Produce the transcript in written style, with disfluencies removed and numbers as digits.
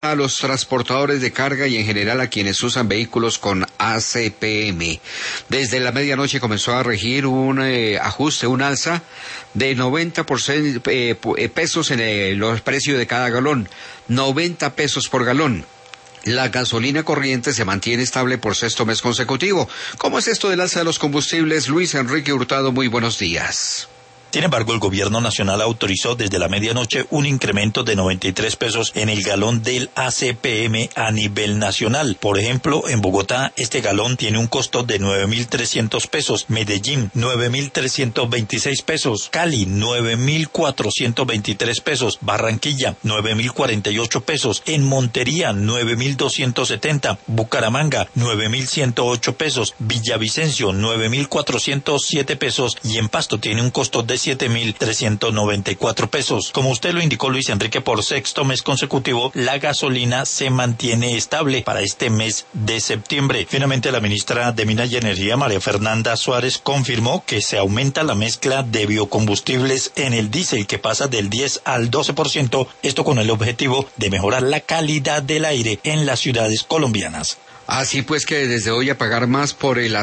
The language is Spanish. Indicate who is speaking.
Speaker 1: a los transportadores de carga y en general a quienes usan vehículos con ACPM. Desde la medianoche comenzó a regir un ajuste, un alza de 90% pesos en los precios de cada galón, 90 pesos por galón. La gasolina corriente se mantiene estable por sexto mes consecutivo. ¿Cómo es esto del alza de los combustibles? Luis Enrique Hurtado, muy buenos días.
Speaker 2: Sin embargo, el gobierno nacional autorizó desde la medianoche un incremento de 93 pesos en el galón del ACPM a nivel nacional. Por ejemplo, en Bogotá, este galón tiene un costo de 9.300 pesos, Medellín, 9.326 pesos, Cali, 9.423 pesos, Barranquilla, 9.048 pesos, en Montería, 9.270, Bucaramanga, 9.108 pesos, Villavicencio, 9.407 pesos y en Pasto tiene un costo de 7.394 pesos. Como usted lo indicó, Luis Enrique, por sexto mes consecutivo, la gasolina se mantiene estable para este mes de septiembre. Finalmente, la ministra de Minas y Energía, María Fernanda Suárez, confirmó que se aumenta la mezcla de biocombustibles en el diésel, que pasa del 10 al 12%, esto con el objetivo de mejorar la calidad del aire en las ciudades colombianas.
Speaker 1: Así pues que desde hoy a pagar más por el